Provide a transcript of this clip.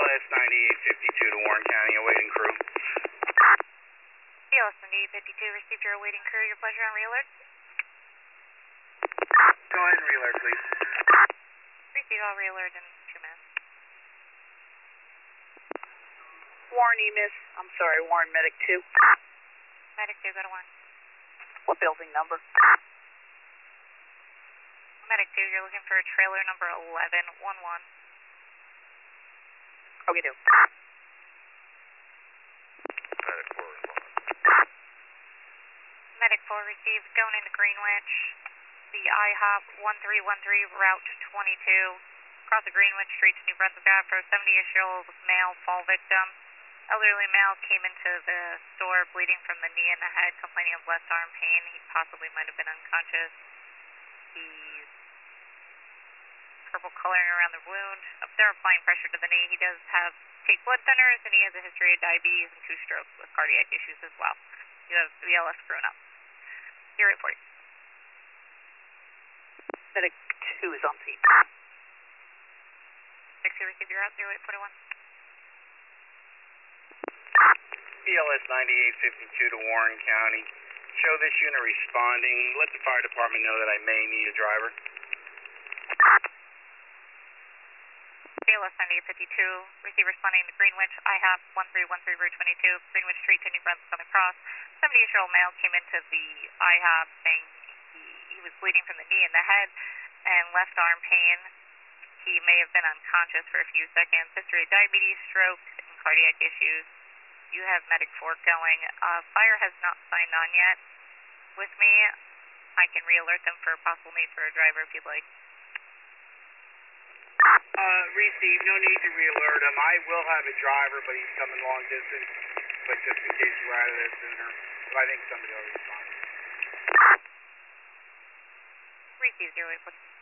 BLS 9852 to Warren County, awaiting crew. BLS 9852, received your awaiting crew. Your pleasure on re-alert. Go ahead and re-alert, please. Receive all re-alert in 2 minutes. Warren EMIS, I'm sorry, Warren Medic 2. Medic 2, go to Warren. What building number? Medic 2, you're looking for trailer number 1111. Okay, do. Medic 4 respond. Medic 4 received, going into Greenwich. The IHOP 1313, Route 22. Across the Greenwich Street to New Brunswick Ave for a 70-ish-year-old male fall victim. Elderly male came into the store bleeding from the knee and the head, complaining of left arm pain. He possibly might have been unconscious. He's purple coloring around the wound. They're applying pressure to the knee. He does take blood thinners, and he has a history of diabetes and 2 strokes with cardiac issues as well. You have BLS screwing up. You're reporting. Medic 2 is on scene. 6 receive your out, 0841. BLS 9852 to Warren County. Show this unit responding. Let the fire department know that I may need a driver. BLS 9852, receive responding to Greenwich, IHOP 1313, Route 22, Greenwich Street to New Brunswick Southern Cross. 70-ish-year-old male came into the IHOP saying he was bleeding from the knee and the head and left arm pain. He may have been unconscious for a few seconds. History of diabetes, stroke, and cardiac issues. You have Medic 4 going. Fire has not signed on yet with me. I can re-alert them for a possible need for a driver if you'd like. Receive, no need to re-alert him. I will have a driver, but he's coming long distance. But just in case we're out of there sooner, but I think somebody will respond. Receive 0841.